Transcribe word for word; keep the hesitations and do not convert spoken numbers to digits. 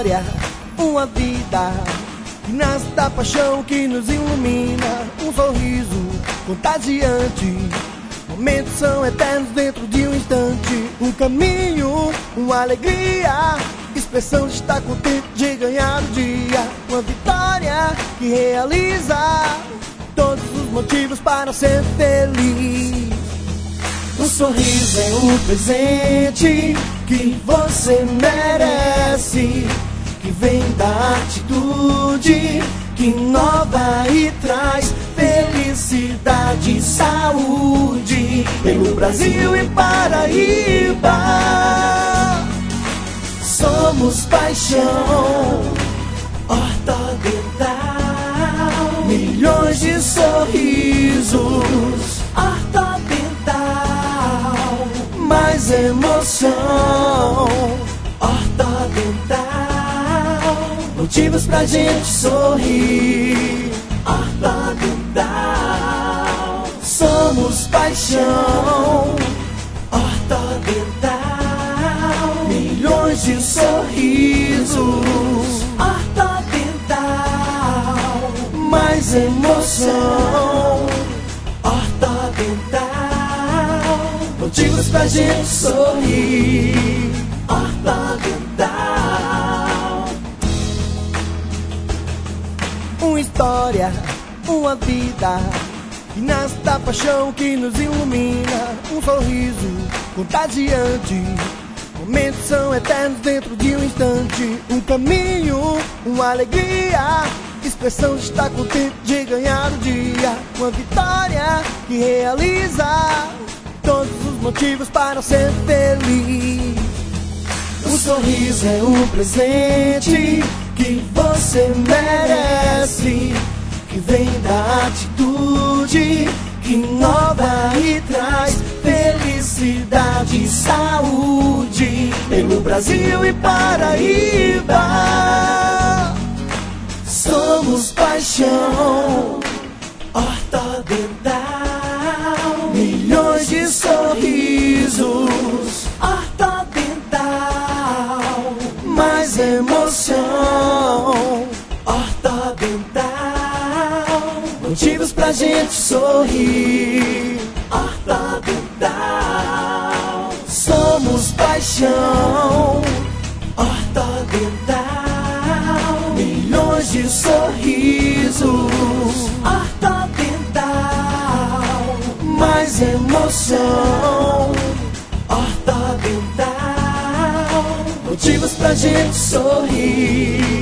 história, uma vida que nasce da paixão que nos ilumina. Um sorriso contagiante, momentos são eternos dentro de um instante. Um caminho, uma alegria, expressão de estar contente de ganhar o dia. Uma vitória que realiza todos os motivos para ser feliz. Um sorriso é um presente que você merece, que vem da atitude que inova e traz felicidade e saúde pelo Brasil e Paraíba. Somos paixão ortodental, milhões de sorrisos. Ortodental, mais emoção. Ortodental, motivos pra gente sorrir. Ortodental, somos paixão. Ortodental, milhões de sorrisos. Ortodental, mais emoção. Ortodental, motivos pra gente sorrir. Ortodental, uma história, uma vida que nasce da paixão que nos ilumina. Um sorriso contagiante, momentos são eternos dentro de um instante. Um caminho, uma alegria, expressão de estar contente de ganhar o dia. Uma vitória que realiza todos os motivos para ser feliz. Um sorriso é um presente que você merece, que vem da atitude que inova e traz felicidade e saúde pelo Brasil e Paraíba. Somos paixão ortodental, milhões de sorrisos. Ortodental, mais emoção. Ortodental, motivos pra gente sorrir. Ortodental, somos paixão. Ortodental, milhões de sorrisos. Ortodental, mais emoção. Ortodental, motivos pra gente sorrir.